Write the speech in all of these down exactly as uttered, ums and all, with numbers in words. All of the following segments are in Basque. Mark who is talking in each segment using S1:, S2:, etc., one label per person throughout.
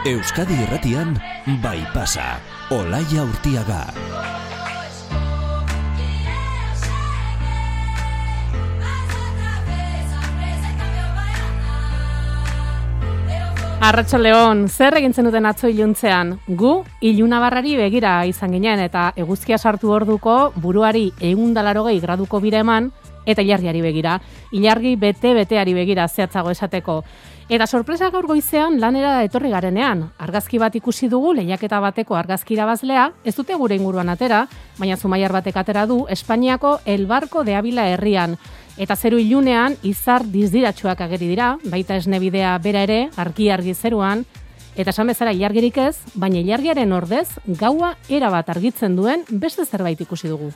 S1: Euskadi Irratian, bai pasa, Olaia Urtiaga.
S2: Arratsaldeon, zer egin zenuten atzo iluntzean? Gu, ilunabarrari begira izan ginen eta eguzkia sartu orduko buruari ehun eta laurogei graduko bira eman eta ilargiari begira. Ilargi bete-beteari begira zehatzago esateko. Eta sorpresa gaur goizean lanera etorri garenean. Argazki bat ikusi dugu lehiaketa bateko argazki irabazlea, ez dute gure inguruan atera, baina Zumaiar batek atera du Espainiako El Barco de Ávila herrian. Eta zeru ilunean izar dizdiratsuak ageri dira, baita esnebidea bera ere, argi-argi zeruan, eta esan bezala ilargirik ez, baina ilargiaren ordez gaua erabat argitzen duen beste zerbait ikusi dugu.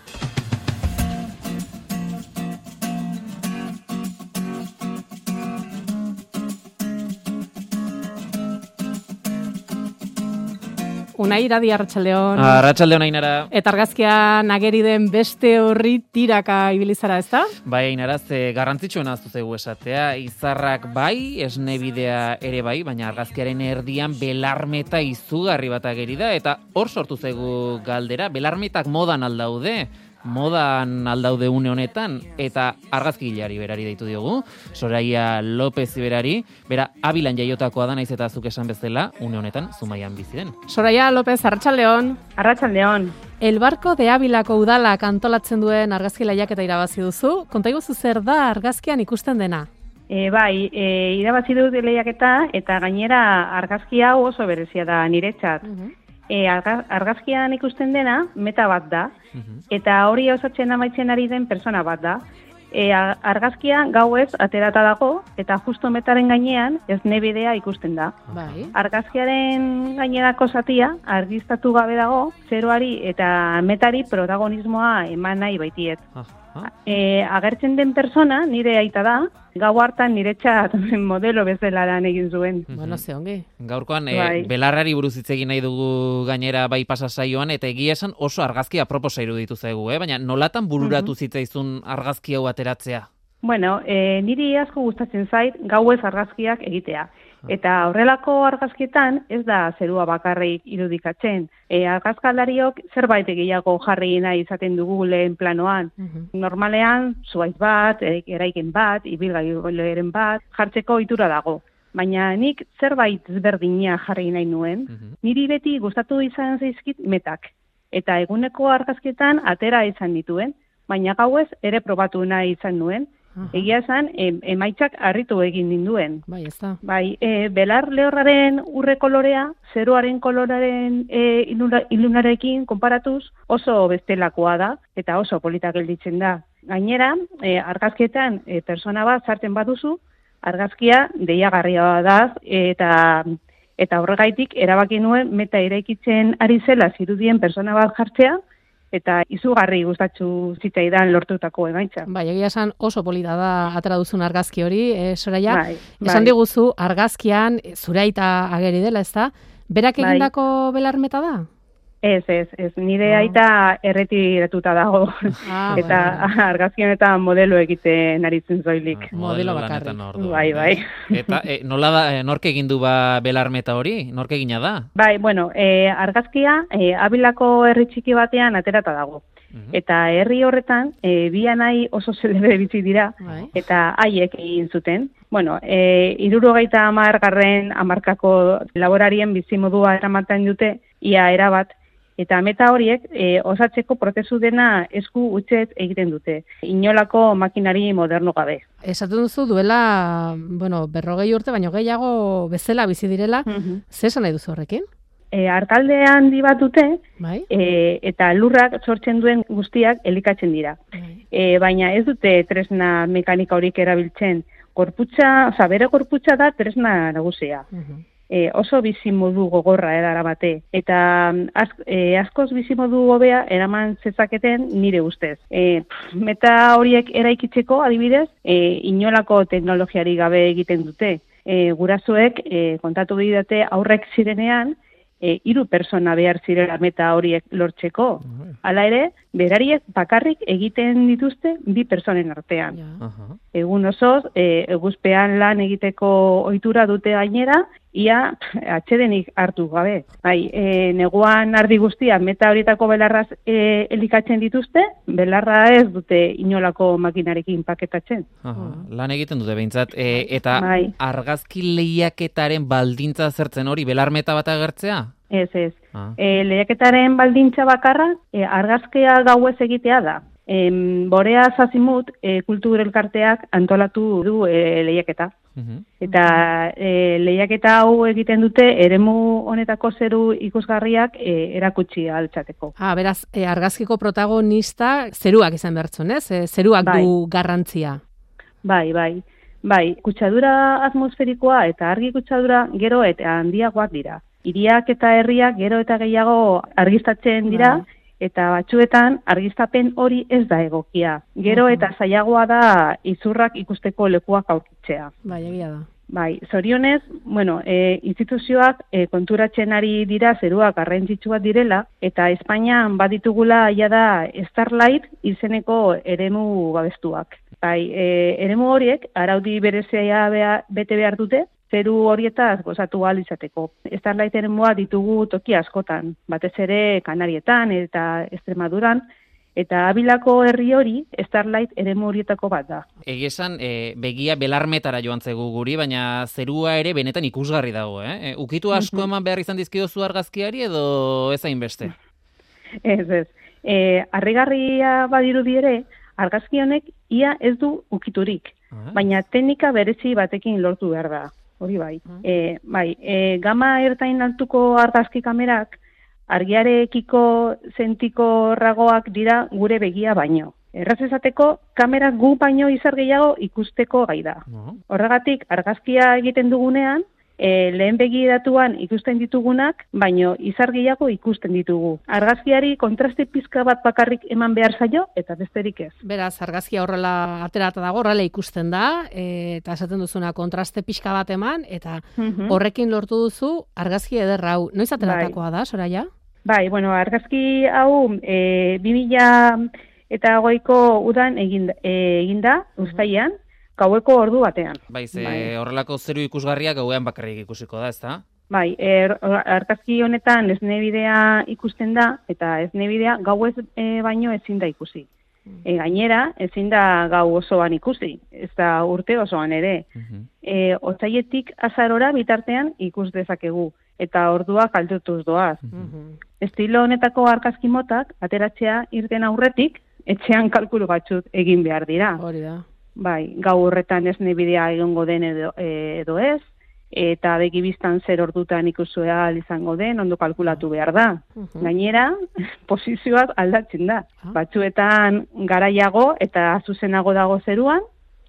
S2: Unai Iradi, arratsaldeon.
S3: Arratsaldeon Ainara.
S2: Eta argazkian ageri den beste horri tiraka ibilizara, ezta?
S3: Bai, Ainara, ze garrantzitsuena aztu zaigu esatea, izarrak bai, esnebidea ere bai, baina argazkiaren erdian belarmeta izugarri bat ageri da, eta hor sortu zaigu galdera, belarmetak modan aldaude, modan aldaude une honetan, eta argazkileari berari deitu diogu, Soraya López berari, bera Abilan jaiotakoa da, naiz eta zuk esan bezala, une honetan Zumaian bizi den.
S2: Soraya López, arratsaldeon.
S4: Arratsaldeon.
S2: El Barco de Ávilako udalak antolatzen duen argazki lehiaketa irabazi duzu. Konta iguzu zer da argazkian ikusten dena?
S4: E, bai, e, irabazi dut lehiaketa eta gainera argazki hau oso berezia da niretzat. Uh-huh. E, argazkian ikusten dena meta bat da, uh-huh. eta hori osatzen amaitzen ari den persona bat da. E, argazkia gauez aterata dago, eta justo metaren gainean esnebidea ikusten da.
S2: Bai.
S4: Argazkiaren gainerako zatia argiztatu gabe dago, zeroari eta metari protagonismoa eman nahi baitiet.
S3: Ah.
S4: E, agertzen den persona nire aita da, gau hartan niretzat modelo bezala lan egin zuen.
S2: Bueno, ze ongi.
S3: Gaurkoan, e,
S4: Bai.
S3: belarrari buruz hitz egin nahi dugu gainera bai pasa saioan, eta egia esan oso argazki aproposa iruditu zaigu, eh? Baina nolatan bururatu uh-huh. zitzaizun argazki hau ateratzea?
S4: Bueno, e, niri asko gustatzen zait gauez argazkiak egitea. Eta horrelako argazkietan ez da zerua bakarrik irudikatzen. E, argazkalariok zerbait gehiago jarri nahi izaten dugu lehen planoan. Uh-huh. Normalean, zuaiz bat, eraiken bat, ibilgailuen bat, jartzeko ohitura dago. Baina nik zerbait ezberdina jarri nahi nuen. Uh-huh. Niri beti gustatu izan zaizkit metak. Eta eguneko argazkietan atera izan dituen, baina gauez ere probatu nahi izan nuen. Aha. Egia esan, em, emaitzak harritu egin ninduen.
S2: Bai, ez da.
S4: Bai, e, belar lehorraren urre kolorea, zeroaren koloraren e, iluna, ilunarekin konparatuz oso bestelakoa da, eta oso politak gelditzen da. Gainera, e, argazkietan e, persona bat sartzen baduzu, argazkia deiagarria da, eta eta horregaitik erabaki nuen meta eraikitzen ari zela zirudien persona bat jartzea, eta izugarri gustatzu zitzaidan lortutako emaitza.
S2: Bai, egia esan oso polita da atera duzun argazki hori, eh, Soraya.
S4: Bai,
S2: esan
S4: bai.
S2: diguzu argazkian zuraita ageri dela, ezta? Berak
S4: Bai.
S2: egindako belarmeta da?
S4: Ez, ez, ez. Nire
S2: Ah.
S4: aita erretiratuta dago.
S2: Ah,
S4: eta
S2: bai.
S4: argazki honetan modelo egiten aritzen zoilik.
S3: Ah,
S2: Modelo
S3: lanetan
S2: bakarrik.
S3: orduan.
S4: Bai, bai.
S3: Eta e, nola da, e, nork egin du ba belarmeta hori? Nork egina da?
S4: Bai, bueno, e, argazkia e, Abilako herri txiki batean aterata dago.
S3: Uh-huh.
S4: Eta herri horretan, e, bi anai oso zelebre bizi dira,
S2: Bai.
S4: eta haiek egin zuten. Bueno, e, hirurogeita hamargarren hamarkako laborarien bizimodua eramaten dute, ia erabat, eta meta horiek e, osatzeko prozesu dena esku hutsez egiten dute. Inolako makinari moderno gabe.
S2: Esaten duzu duela, bueno, berrogei urte, baino gehiago bezala bizi direla,
S4: Mhm.
S2: ze esan nahi duzu horrekin?
S4: E, artalde handi bat dute,
S2: Bai?
S4: e, eta lurrak sortzen duen guztiak elikatzen dira.
S2: Bai.
S4: E, baina ez dute tresna mekanika horik erabiltzen. Gorputza, oza, bere gorputza da tresna nagusia.
S2: Uh-huh.
S4: E, oso bizimodu gogorra edara bate. Eta az, e, askoz bizimodu hobea eraman zezaketen nire ustez. E, pff, meta horiek eraikitzeko adibidez, e, inolako teknologiari gabe egiten dute. E, gurasoek e, kontatu bidate aurrek zirenean, e, hiru persona behar zirela meta horiek lortzeko. Hala ere, berariek bakarrik egiten dituzte bi personen artean.
S2: Ja.
S4: Egun osoz, e, eguzpean lan egiteko ohitura dute gainera, ia atsedenik hartu gabe. Bai, e, neguan ardi guztia meta horietako belarraz e, elikatzen dituzte, belarra ez dute inolako makinarekin paketatzen.
S3: Aha, lan egiten dute behintzat, e, eta
S4: Bai.
S3: argazki lehiaketaren baldintza zertzen hori, belarmeta bat agertzea?
S4: Ez, ez.
S3: Ah.
S4: E, lehiaketaren baldintza bakarra, e, argazkia gauez egitea da. E, Borea Zazimut, e, kultur elkarteak antolatu du e, lehiaketa.
S3: Mhm.
S4: Eta e, lehiaketa hau egiten dute eremu honetako zeru ikusgarriak e, erakutsi altzateko.
S2: Ah, beraz, e, argazkiko protagonista zeruak izan bertzun, ez? E, zeruak
S4: Bai.
S2: du garrantzia.
S4: Bai, bai. Bai, kutsadura atmosferikoa eta argi kutsadura gero eta handiagoak dira. Hiriak eta herriak gero eta gehiago argiztatzen dira,
S2: Bai.
S4: eta batzuetan argiztapen hori ez da egokia. Gero eta zailagoa da izurrak ikusteko lekuak aurkitzea.
S2: Bai, egia da.
S4: Bai, zorionez, bueno, e, instituzioak e, konturatzen ari dira zeruak garrantzitsuak direla, eta Espainian baditugula ja da Starlight izeneko eremu babestuak. Bai, e, eremu horiek araudi berezia bea, bete behar dute, zeru horietaz gozatu ahal izateko. Starlight eremua ditugu toki askotan, batez ere Kanarietan eta Extremaduran, eta Abilako herri hori Starlight eremu horietako bat da.
S3: Egia esan, e, begia belarmetara joan zegu guri, baina zerua ere benetan ikusgarri dago, eh? E, ukitu asko eman behar izan dizkidozu argazkiari edo ez hainbeste?
S4: Ez, ez. E, harrigarria badirudi ere, argazki honek ia ez du ukiturik,
S3: Ah.
S4: baina teknika berezi batekin lortu behar da. Hori bai. E, bai, e, gama ertain altuko argazki kamerak argiarekiko sentiko ragoak dira gure begia baino. Erraz esateko, kamerak gu baino izar gehiago ikusteko gai da.
S3: No.
S4: Horregatik, argazkia egiten dugunean, e, lehen begiratuan ikusten ditugunak, baino izar gehiago ikusten ditugu. Argazkiari kontraste pizka bat bakarrik eman behar zaio, eta besterik ez.
S2: Beraz, argazkia horrela aterata dago, horrela ikusten da, e, eta esaten duzuna kontraste pixka bat eman, eta
S4: Mhm.
S2: horrekin lortu duzu argazki ederra hau. Noiz ateratakoa da, Soraya?
S4: Bai, bueno, argazki hau e, bi mila eta hogeiko udan egin, e, eginda, uztailean, gaueko ordu batean.
S3: Bai, ze
S4: Bai.
S3: horrelako zeru ikusgarria gauean bakarrik ikusiko da, ezta?
S4: Bai, er, argazki honetan esnebidea ikusten da, eta esnebidea gauez e, baino ezin da ikusi. E, gainera, ezin da gau osoan ikusi, ez da urte osoan ere.
S3: Mhm.
S4: E, Otsailetik azarora bitartean ikus dezakegu, eta orduak aldutuz doaz. Estilo honetako argazki motak, ateratzea irten aurretik, etxean kalkulu batzut egin behar dira.
S2: Hori da.
S4: Bai, gau horretan esnebidea egongo den edo, e, edo ez, eta begibistan zer ordutan ikusua izango den, ondo kalkulatu behar da. Gainera, posizioak aldatzen da.
S2: Ah.
S4: Batzuetan garaiago eta zuzenago dago zeruan,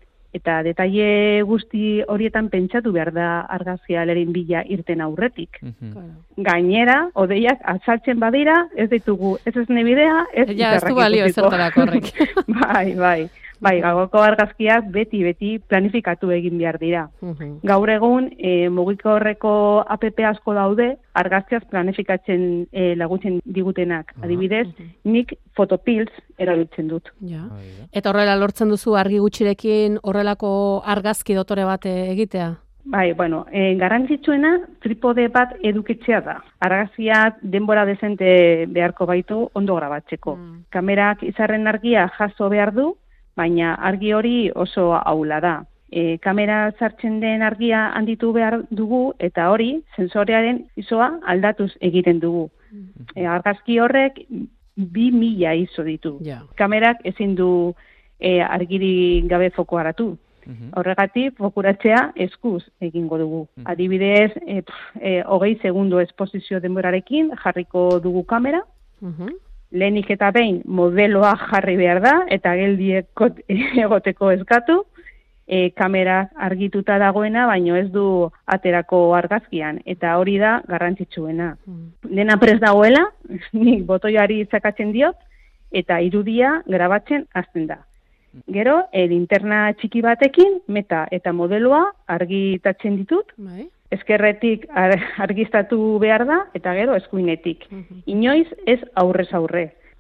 S4: eta detaile guzti horietan pentsatu behar da argazkia lerin bila irten aurretik.
S3: Mhm.
S2: Claro.
S4: Gainera, odeiak azaltzen badira, ez ditugu, ez esnebidea, ez
S2: Ja, ez du
S4: izarrak
S2: balio
S4: ikusiko.
S2: ezertarako horrek.
S4: Bai, bai. Bai, gaueko argazkiak beti-beti planifikatu egin behar dira.
S2: Mhm.
S4: Gaur egun, e, mugiko horreko app asko daude, argazkiaz planifikatzen e, laguntzen digutenak. Adibidez, nik Photopills erabiltzen dut.
S2: Ja.
S3: Hori da.
S2: Eta horrela lortzen duzu argi gutxirekin horrelako argazki dotore bat e, egitea?
S4: Bai, bueno, e, garrantzitsuena tripode bat edukitzea da. Argazkiak denbora dezente beharko baitu ondo grabatzeko.
S2: Mm.
S4: Kamerak izarren argia jaso behar du, baina argi hori oso ahula da. E, kamera sartzen den argia handitu behar dugu, eta hori sensorearen isoa aldatuz egiten dugu. E, argazki horrek bi mila iso ditu.
S2: Ja.
S4: Kamerak ezin du e, argiri gabe fokuaratu.
S3: Mhm.
S4: Horregatik, fokuratzea eskuz egingo dugu. Adibidez, e, pf, e, hogei segundo esposizio denborarekin jarriko dugu kamera,
S2: Mhm.
S4: lehenik eta behin modeloa jarri behar da, eta geldieko egoteko eskatu, e, kamera argituta dagoena, baino ez du aterako argazkian, eta hori da garrantzitsuena. Dena prest dagoela, nik botoiari zakatzen diot, eta irudia grabatzen hasten da. Gero, e, linterna txiki batekin, meta eta modeloa argitatzen ditut,
S2: Bai.
S4: ezkerretik ar, argiztatu behar da, eta gero eskuinetik. Inoiz ez aurrez aurre.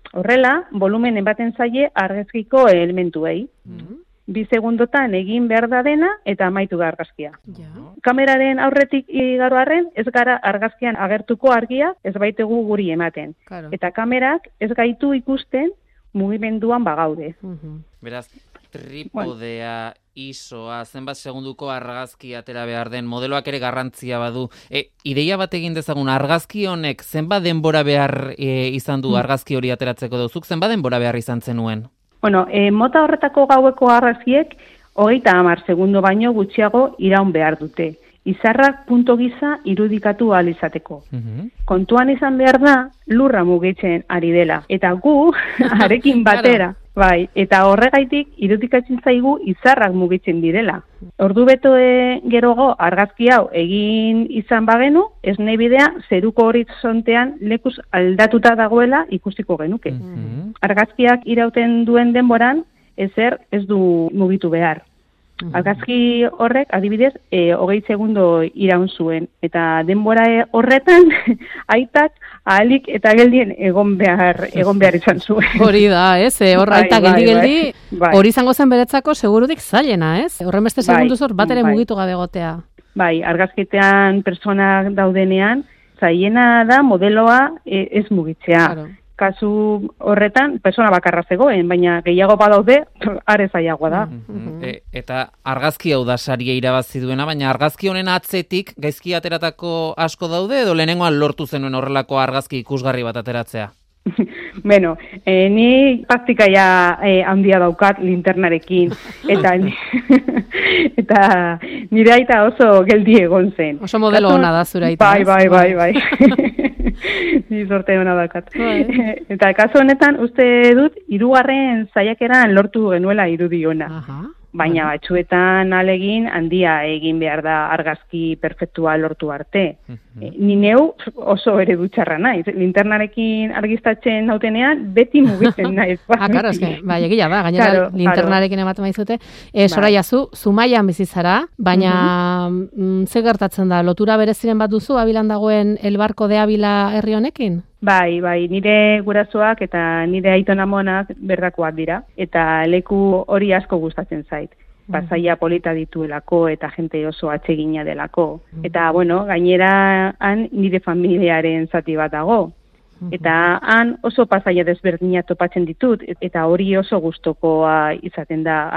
S4: Horrela, volumen ematen zaie argazkiko elementuei. Mm-hmm. Bi segundotan egin behar da dena eta amaitu da argazkia. Ja. Kameraren aurretik igaro arren, ez gara argazkian agertuko argia ez baitegu guri ematen. Claro. Eta kamerak ez gaitu ikusten mugimenduan bagaude. Uh-huh.
S3: Beraz, tripodea, isoa, zenbat segunduko argazki atera behar den, modeloak ere garrantzia badu. E, ideia bat egin dezagun, argazki honek zenbat denbora behar e, izan du argazki hori ateratzeko duzuk, zenbat denbora behar izan zenuen?
S4: Bueno, e, mota horretako gaueko argazkiek hogeita hamar segundo baino gutxiago iraun behar dute. Izarrak punto gisa irudikatu ahal izateko. Uh-huh. Kontuan izan behar da, lurra mugitzen ari dela. Eta gu, arekin batera, bai, eta horregaitik irudikatzen zaigu izarrak mugitzen direla. Ordu beto e, gerogo argazki hau egin izan bagenu, esne bidea zeruko horizontean lekuz aldatuta dagoela ikusiko genuke. Uh-huh. Argazkiak irauten duen denboran, ezer ez du mugitu behar. Argazki horrek, adibidez, e, hogei segundo iraun zuen. Eta denbora horretan, aitak ahalik eta geldien egon behar, egon behar izan zuen.
S2: Hori da, ez? Hor bai, aitak geldi-geldi, bai. Hori izango zen beretzako segurudik zailena, ez? Horren beste segundu zor, bat ere bai. Mugitu gabe gotea.
S4: Bai, argazketean personak daudenean, zailena da modeloa e, ez mugitzea. Claro. Kasu horretan, persona bakarra zegoen, baina gehiago badaude, are zailagoa da.
S3: Mm-hmm. E, eta argazki hau da saria irabazi duena, baina argazki honen atzetik gaizki ateratako asko daude, edo lehenengoan lortu zenuen horrelako argazki ikusgarri bat ateratzea?
S4: Bueno, eh, ni praktikaia eh, handia daukat linternarekin, eta eta nire aita oso geldi egon zen.
S2: Oso modelo ona da zure aita.
S4: Bai, bai, bai, bai. Ni sorte ona daukat. Bai. Eta kasu honetan uste dut hirugarren saiakeran lortu genuela irudi ona. Aha. Baina batzuetan alegin handia egin behar da argazki perfektua lortu arte. Uh-huh. Ni neu oso ere dutxarra naiz. Linternarekin argiztatzen nautenean, beti mugitzen naiz.
S2: Ah, karo, eske, bai, egia da, gainera claro, linternarekin ematen maizute. E, Soraya, zu, Zumaian bizitzara, baina uh-huh. ze gertatzen da, lotura bereziren bat duzu, Abilan dagoen El Barco de Abila herri honekin?
S4: Bai, bai, nire gurasoak eta nire aiton amonak berdakoak dira, eta leku hori asko gustatzen zait. Pasaia polita dituelako eta jente oso atsegina delako. Eta, bueno, gainera han nire familiaren zati bat dago. Eta han oso pasaia desberdina topatzen ditut, eta hori oso gustokoa izaten da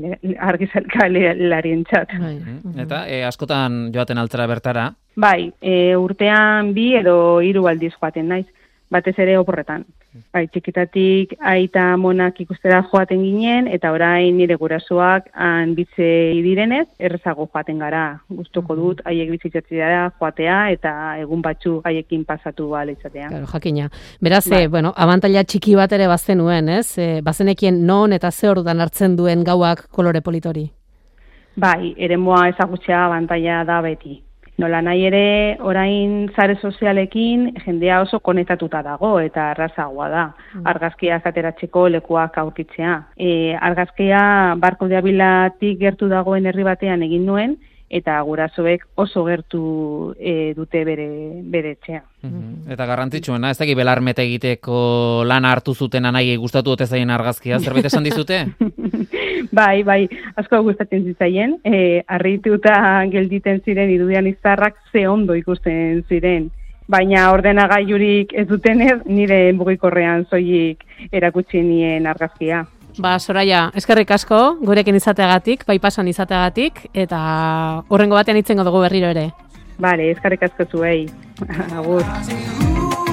S4: argizkalarien txat.
S3: Eta e, askotan joaten altzara bertara?
S4: Bai, e, urtean bi edo hiru aldiz joaten naiz, batez ere oporretan. Bai, txikitatik aita monak ikustera joaten ginen, eta orain nire gurasoak han bitzei direnez, errezago joaten gara. Gustuko dut, haiek bizitzatzea joatea, eta egun batzu haiekin pasatu bala izatea.
S2: Claro, jakina. Beraz, bai. eh, bueno, abantaila txiki bat ere bazenuen, ez? Eh, bazenekien non eta ze orduan hartzen duen gauak kolore politori?
S4: Bai, eremoa ezagutzea abantaila da beti. Nola nahi ere, orain sare sozialekin jendea oso konektatuta dago eta errazagoa da. Argazkiak ateratzeko lekuak aurkitzea. E, argazkia Barco de Abilatik gertu dagoen herri batean egin nuen, eta gurasoek oso gertu e, dute bere, bere etxea.
S3: Mm-hmm. Eta garrantzitsuena, ez dakit belarmete egiteko lan hartu zuten anai gustatu ote zaien argazkia, zerbait esan dizute?
S4: Bai, bai, asko gustatzen zitzaien, e, harrituta gelditen ziren irudian izarrak ze ondo ikusten ziren. Baina ordenagailurik ez dutenez, nire mugikorrean soilik erakutsi nien argazkia.
S2: Ba, Soraya, eskerrik asko, gurekin izateagatik, Baipasan izateagatik, eta horrengo batean hitzengo dugu berriro ere.
S4: Bale, eskerrik asko zuei. Agur.